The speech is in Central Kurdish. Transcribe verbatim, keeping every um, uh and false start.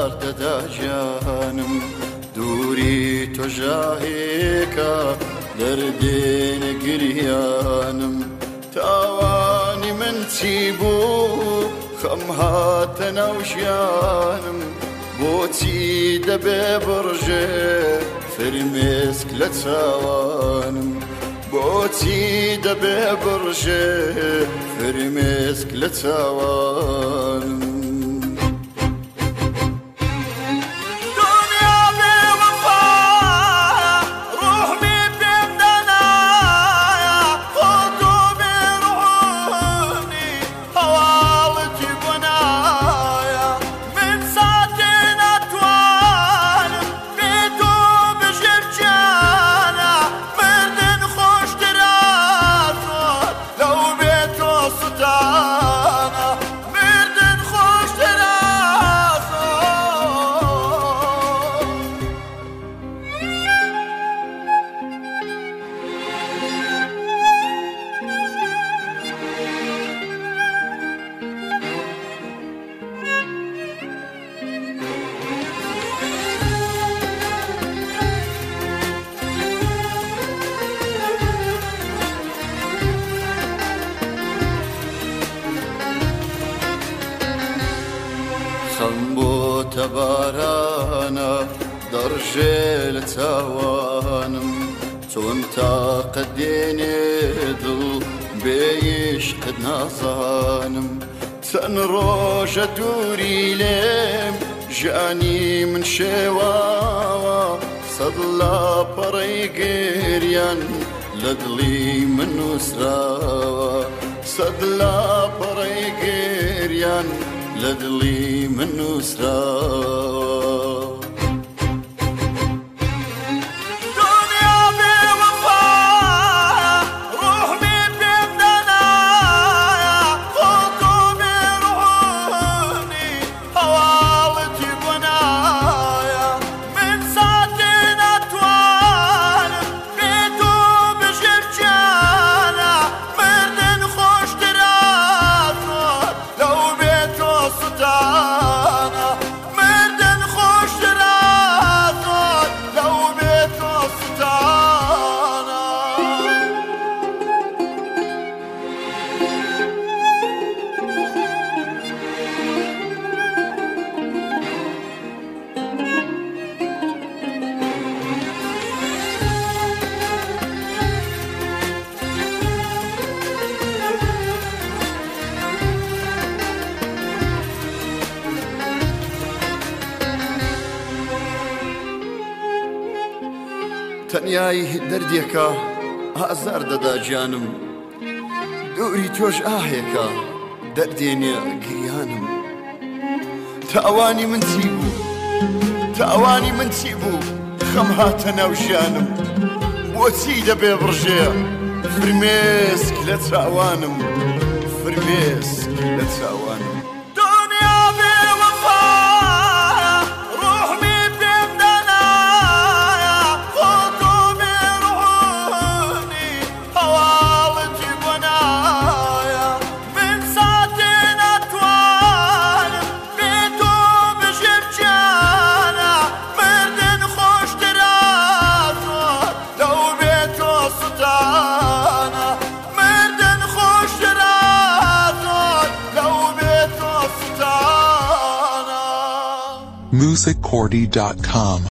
دەدا ژیانم دووری تۆ ژاهێکە دەردێنە گریانم تاوانی من چی بوو خەم هاتە ناو ژیانم بۆچی دەبێ بڕژێ فرمێسک لە چاوانم بۆچی دەبێ بڕژێ فرمێسک لە چاوانم خەم بۆتە بارانە دەڕژێ لە چاوانم چۆن تاقەت دێنێ دڵ بێ عیشقت نازانم چەند ڕۆژە دووری لێم ژیانی من شێواوە سەد لاپەڕەی گریان لە دڵی من نووسراوە سەد لاپەڕەی گریان لە دڵی من نووسراوە تەنیایی دەردێکە ئازار دەدا گیانم دووری تۆش ئاهێکە دەردێنێ گریانم تاوانی من چی بوو تاوانی من چی بوو خەم هاتە ناو ژیانم بۆچی دەبێ بڕژێ فرمێسک لە چاوانم فرمێسک لە چاوانم music cordy dot com